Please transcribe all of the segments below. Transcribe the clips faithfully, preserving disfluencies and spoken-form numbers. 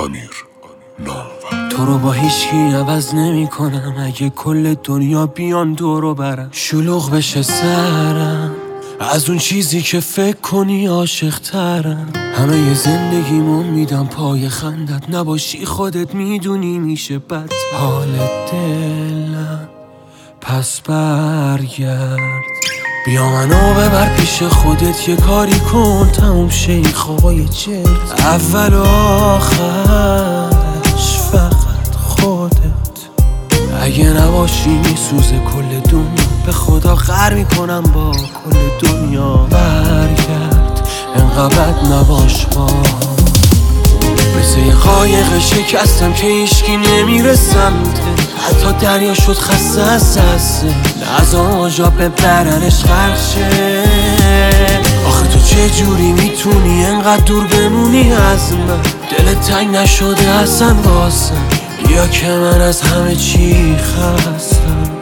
امیر نامور. تو رو با هیچکی عوض نمی کنم، اگه کل دنیا بیان دورو برم، شلوغ بشه سرم از اون چیزی که فکر کنی عاشق ترم. همه ی زندگیمو میدم پای خندت، نباشی خودت میدونی میشه بد. حال دلم پس برگرد، بیا منو ببر پیش خودت، یه کاری کن تموم شه این خوابای چرت. اول و آخرش فقط خودت، اگه نباشی میسوزه کل دنیا، به خدا قهر میکنم با کل دنیا. برگرد انقدر بد نباش با، مثل یه قایق شکستم که هیچکی نمیره سمته، حتی دریا شد خسته از دسته، نه از آجا ببرنش غرق شه. آخه تو چه جوری میتونی انقدر دور بمونی از من، دلت تنگ نشده اصلا واسم، یا که من از همه چی خستم.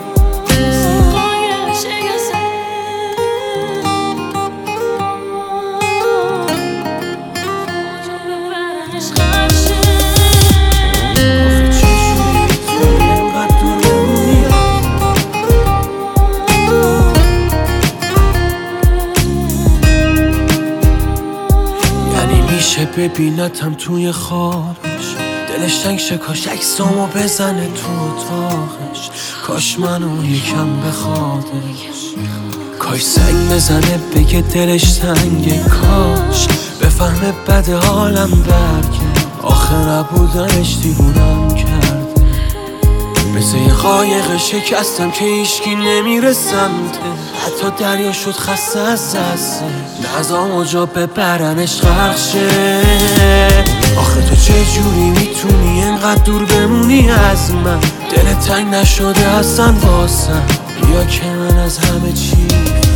میشه ببینتم توی خوابش، دلش تنگ شه کاش عکسامو بزنه تو اتاقش، کاش منو یکم بخوادش، کاش سنگ بزنه بگه دلش تنگه، کاش بفهمه بد حالم برگه، آخه نبودنش دیوونم کرده. مثل یه قایق شکستم که هیچکی نمیره سمته، حتی دریا شد خسته از دسته، نه از آجا ببرنش غرق شه. آخه تو چه جوری میتونی انقدر دور بمونی از من، دلت تنگ نشده اصلا واسم، یا که من از همه چی